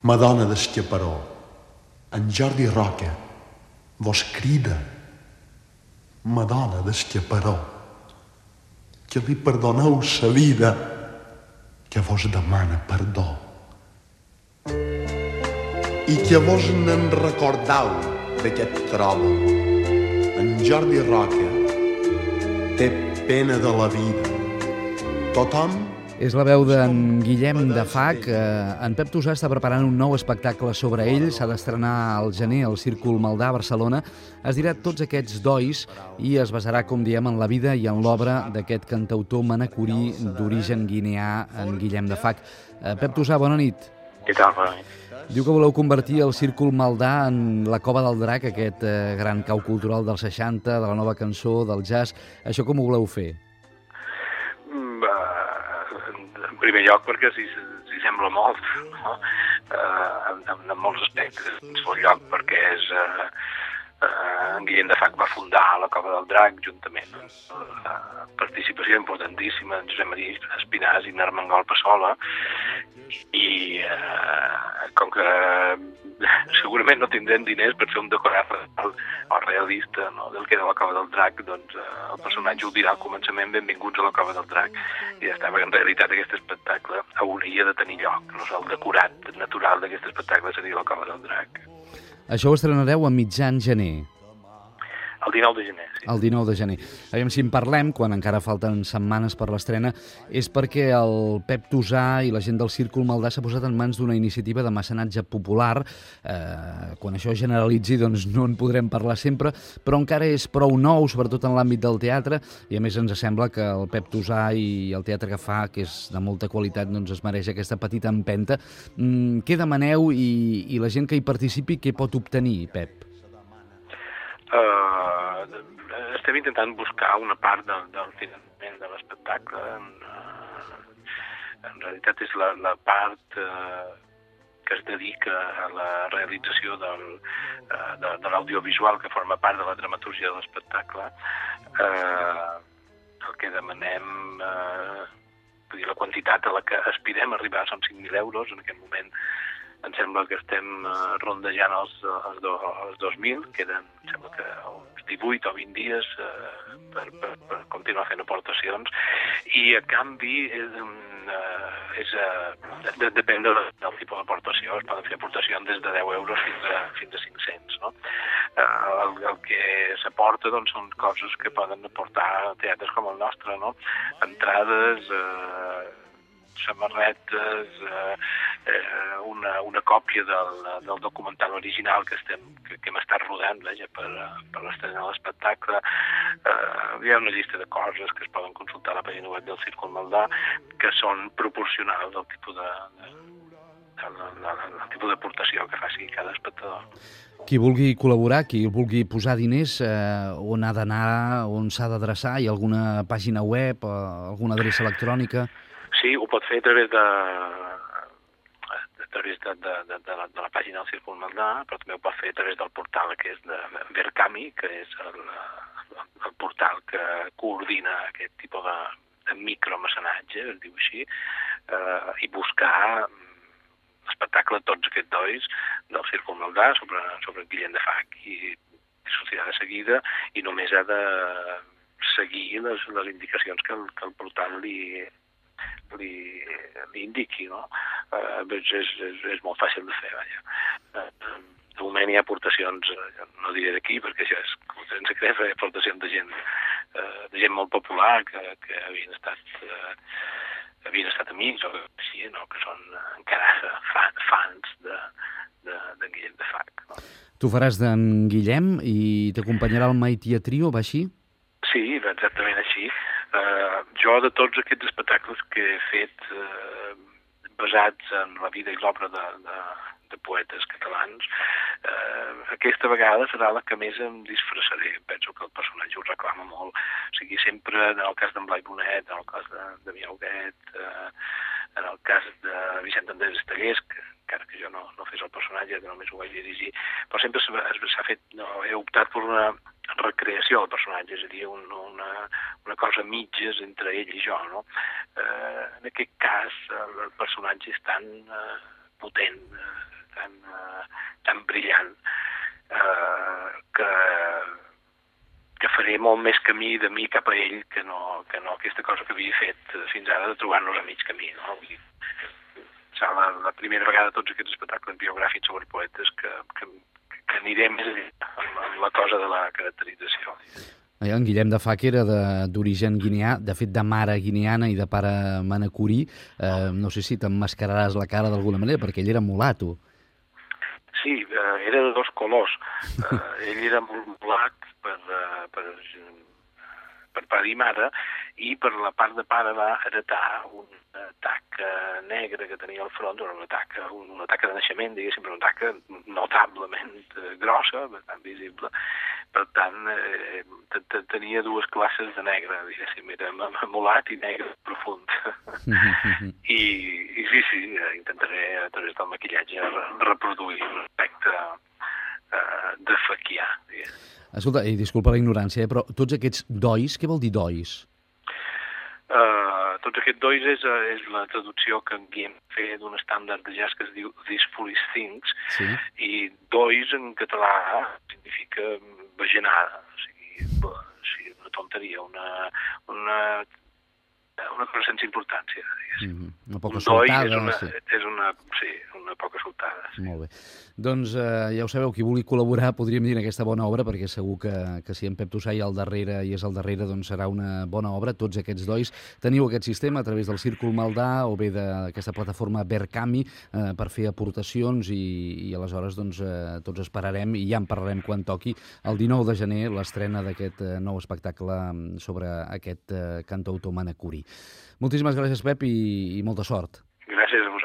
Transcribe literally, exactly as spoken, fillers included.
Madonna d'Escaparó, en Jordi Roca, vos crida, Madonna d'Escaparó, que li perdoneu sa vida, que vos demana perdó. I que vos n'en recordau d'aquest trobo. En Jordi Roca té pena de la vida. Tothom... És la veu d'en Guillem de Fac. En Pep Tosar està preparant un nou espectacle sobre ell. S'ha d'estrenar al gener al Círcul Maldà a Barcelona. Es dirà Tots aquests dois i es basarà, com diem, en la vida i en l'obra d'aquest cantautor manacorí d'origen guineà, en Guillem de Fac. Pep Tosar, bona nit. Què tal, bona nit? Diu que voleu convertir el Círcul Maldà en la Cova del Drac, aquest gran cau cultural dels seixanta, de la nova cançó, del jazz. Això com ho voleu fer? En primer lloc perquè s'hi si sembla molt, no? uh, en, en molts aspectes. En segon lloc perquè és uh, uh, en Guillem de Fac va fundar la Cova del Drac juntament amb uh, participació importantíssima en Josep Maria Espinàs i Narmengol Passola, i uh, com que segurament no tindrem diners per fer un decorat real o realista, no, del que era la Cova del Drac, doncs eh, el personatge ho dirà al començament: benvinguts a la Cova del Drac, i ja està, perquè en realitat aquest espectacle hauria de tenir lloc, no? El decorat natural d'aquest espectacle seria la Cova del Drac. Això ho estrenareu a mitjan gener. El dinou de gener, sí. El dinou de gener. Aviam, si en parlem, quan encara falten setmanes per l'estrena, és perquè el Pep Tosar i la gent del Círcul Maldà s'ha posat en mans d'una iniciativa de mecenatge popular. Eh, quan això generalitzi, doncs no en podrem parlar sempre, però encara és prou nou, sobretot en l'àmbit del teatre, i a més ens sembla que el Pep Tosar i el teatre que fa, que és de molta qualitat, doncs es mereix aquesta petita empenta. Mm, què demaneu i, i la gent que hi participi, què pot obtenir, Pep? Uh, estem intentant buscar una part del, del finançament de l'espectacle. En, uh, en realitat és la, la part uh, que es dedica a la realització del, uh, de, de l'audiovisual, que forma part de la dramatúrgia de l'espectacle. Uh, el que demanem, uh, dir, la quantitat a la que aspirem a arribar són cinc mil euros. En aquest moment em sembla que estem uh, rondejant els, els, do, els dos mil, queden, em sembla que uns divuit o vint dies uh, per, per, per continuar fent aportacions, i a canvi és, uh, és, uh, de, depèn del, del tipus d'aportació. Es poden fer aportacions des de deu euros fins a, fins a cinc-cents, no? Uh, el, el que s'aporta, doncs, són coses que poden aportar teatres com el nostre, no? Entrades, uh, samarretes, eh, eh, una, una còpia del, del documental original que, estem, que, que hem estat rodant, veja, per, per l'estrenar l'espectacle. Eh, hi ha una llista de coses que es poden consultar a la pàgina web del Círcul Maldà, que són proporcionals al tipus de, de, de, de, de, del tipus d'aportació que faci cada espectador. Qui vulgui col·laborar, qui vulgui posar diners, eh, on ha d'anar, on s'ha d'adreçar? Hi ha alguna pàgina web, alguna adreça electrònica? Sí, ho pot fer a través de, a través de, de, de, de, la, de la pàgina del Círcul Maldà, però també ho pot fer a través del portal que és de Verkami, que és el, el portal que coordina aquest tipus de, de micromecenatge, es diu així, eh, i buscar l'espectacle Tots aquests dois del Círcul Maldà sobre, sobre Guillem de Fac, i sortirà de seguida, i només ha de seguir les, les indicacions que el, que el portal li... Li, li indiqui, no? Uh, és, és, és molt fàcil de fer, vaja. Uh, de moment hi ha aportacions, uh, no diré d'aquí, perquè això és, sense creure, hi ha aportacions de gent, uh, de gent molt popular, que, que havien estat uh, havien estat amics, o així, no? Que són uh, encara fan, fans de, de, de Guillem de Fac. No? Tu faràs d'en Guillem i t'acompanyarà el Maití Trio, va així? Sí, exactament així. Uh, jo, de tots aquests espectacles que he fet uh, basats en la vida i l'obra de, de, de poetes catalans, uh, aquesta vegada serà la que més em disfressaré. Penso que el personatge ho reclama molt. O sigui, sempre, en el cas d'en Blai Bonet, en el cas de, de Miau Huguet, uh, en el cas de Vicent Andrés Estellers, que encara que jo no, no fes el personatge, que només ho vaig dirigir, però sempre s'ha fet, no, he optat per una recreació del personatge, és a dir, un, una, una cosa mitges entre ell i jo, no? Eh, en aquest cas, el, el personatge és tan, eh, potent, eh, tan, eh, tan brillant, eh, que, que faré molt més camí de mi cap a ell que no, que no aquesta cosa que havia fet fins ara de trobar-nos a mig camí. No? Vull dir, serà la, la primera vegada de tots aquests espectacles biogràfics sobre poetes que, que, que anirem més enllà amb la cosa de la caracterització. En Guillem de Fàquer era d'origen guineà, de fet de mare guineana i de pare manacorí. Eh, no sé si t'emmascararàs la cara d'alguna manera, perquè ell era mulato. Sí, eh, era de dos colors. Eh, ell era mulat per, eh, per, per pare i mare, i per la part de pare va heretar una taca negra que tenia al front, una taca, una taca de naixement, diguéssim, però una taca notablement grossa, bastant visible. Per tant, eh, tenia dues classes de negre, diguéssim, era mulat i negre profund. I, I sí, sí, intentaré a través del maquillatge reproduir un aspecte eh, de faquià. Escolta, i disculpa la ignorància, eh, però tots aquests dois, què vol dir dois? Uh, tots aquests dois és, és la traducció que en Guillem feia d'un estàndard de jazz que es diu These Foolish Things, sí. I dois en català significa bajanada, o sigui, o sigui una tonteria, una, una, una cosa sense importància. Mm-hmm. Una poca un doi soltada. És una, sí. és una, sí, una poca soltada. Sí. Molt bé. Doncs eh, ja ho sabeu, qui vulgui col·laborar podríem dir en aquesta bona obra, perquè segur que, que si en Pep Tossà hi ha al darrere i és al darrere, doncs serà una bona obra. Tots aquests dois teniu aquest sistema a través del Círcul Maldà o bé d'aquesta plataforma Verkami eh, per fer aportacions i, i aleshores doncs, eh, tots esperarem i ja en parlarem quan toqui el dinou de gener l'estrena d'aquest eh, nou espectacle sobre aquest eh, cantautor manacorí. Moltíssimes gràcies, Pep, i, i molta sort. Gràcies a vosaltres.